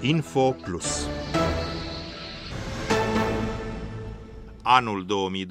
Info Plus. Anul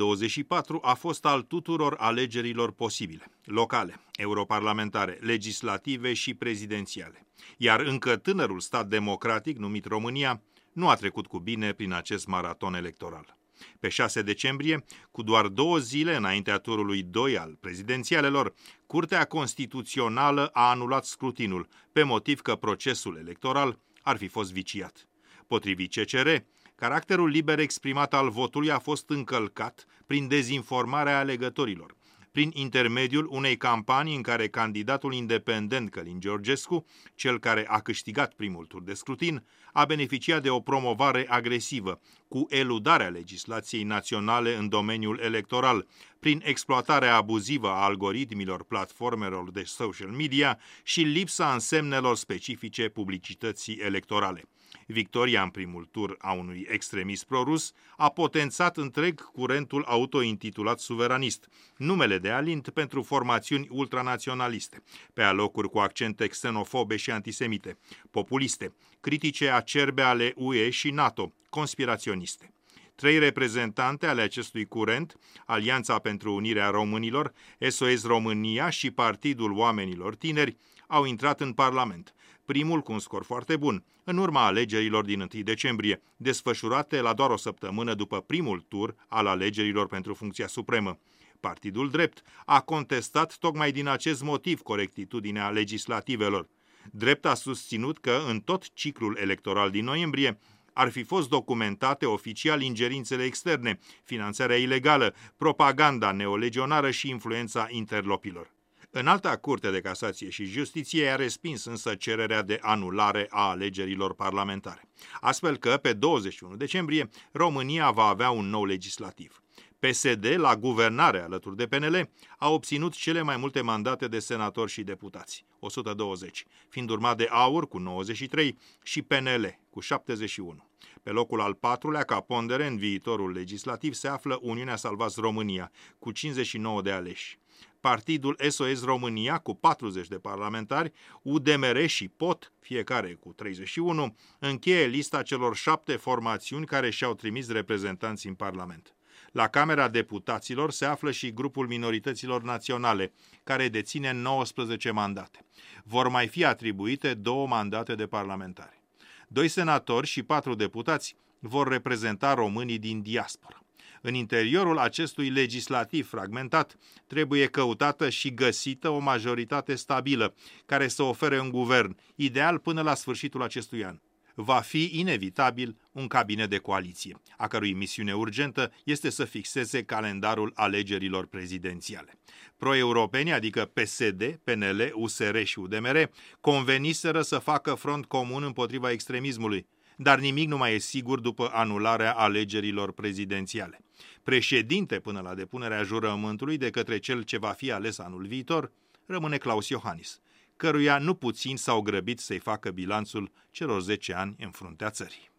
2024 a fost al tuturor alegerilor posibile, locale, europarlamentare, legislative și prezidențiale. Iar încă tânărul stat democratic numit România nu a trecut cu bine prin acest maraton electoral. Pe 6 decembrie, cu doar 2 zile înaintea turului 2 al prezidențialelor, Curtea Constituțională a anulat scrutinul, pe motiv că procesul electoral ar fi fost viciat. Potrivit CCR, caracterul liber exprimat al votului a fost încălcat prin dezinformarea alegătorilor, prin intermediul unei campanii în care candidatul independent Călin Georgescu, cel care a câștigat primul tur de scrutin, a beneficiat de o promovare agresivă, cu eludarea legislației naționale în domeniul electoral, prin exploatarea abuzivă a algoritmilor platformelor de social media și lipsa însemnelor specifice publicității electorale. Victoria în primul tur a unui extremist prorus a potențat întreg curentul autointitulat suveranist, numele de alint pentru formațiuni ultranaționaliste, pe alocuri cu accente xenofobe și antisemite, populiste, critice acerbe ale UE și NATO, conspiraționiste. 3 reprezentante ale acestui curent, Alianța pentru Unirea Românilor, SOS România și Partidul Oamenilor Tineri, au intrat în Parlament. Primul cu un scor foarte bun, în urma alegerilor din 1 decembrie, desfășurate la doar o săptămână după primul tur al alegerilor pentru funcția supremă. Partidul Drept a contestat tocmai din acest motiv corectitudinea legislativelor. Drept a susținut că în tot ciclul electoral din noiembrie ar fi fost documentate oficial ingerințele externe, finanțarea ilegală, propaganda neolegionară și influența interlopilor. Înalta Curte de Casație și Justiție a respins însă cererea de anulare a alegerilor parlamentare, astfel că pe 21 decembrie România va avea un nou legislativ. PSD, la guvernare alături de PNL, a obținut cele mai multe mandate de senatori și deputați, 120, fiind urmat de AUR cu 93 și PNL cu 71. Pe locul al 4-lea, ca pondere în viitorul legislativ, se află Uniunea Salvați România, cu 59 de aleși. Partidul SOS România, cu 40 de parlamentari, UDMR și POT, fiecare cu 31, încheie lista celor 7 formațiuni care și-au trimis reprezentanți în Parlament. La Camera Deputaților se află și grupul minorităților naționale, care deține 19 mandate. Vor mai fi atribuite 2 mandate de parlamentari. 2 senatori și 4 deputați vor reprezenta românii din diaspora. În interiorul acestui legislativ fragmentat trebuie căutată și găsită o majoritate stabilă, care să ofere un guvern, ideal până la sfârșitul acestui an. Va fi inevitabil un cabinet de coaliție, a cărui misiune urgentă este să fixeze calendarul alegerilor prezidențiale. Pro-europenii, adică PSD, PNL, USR și UDMR, conveniseră să facă front comun împotriva extremismului, dar nimic nu mai e sigur după anularea alegerilor prezidențiale. Președinte până la depunerea jurământului de către cel ce va fi ales anul viitor rămâne Claus Iohannis, căruia nu puțin s-au grăbit să-i facă bilanțul celor 10 ani în fruntea țării.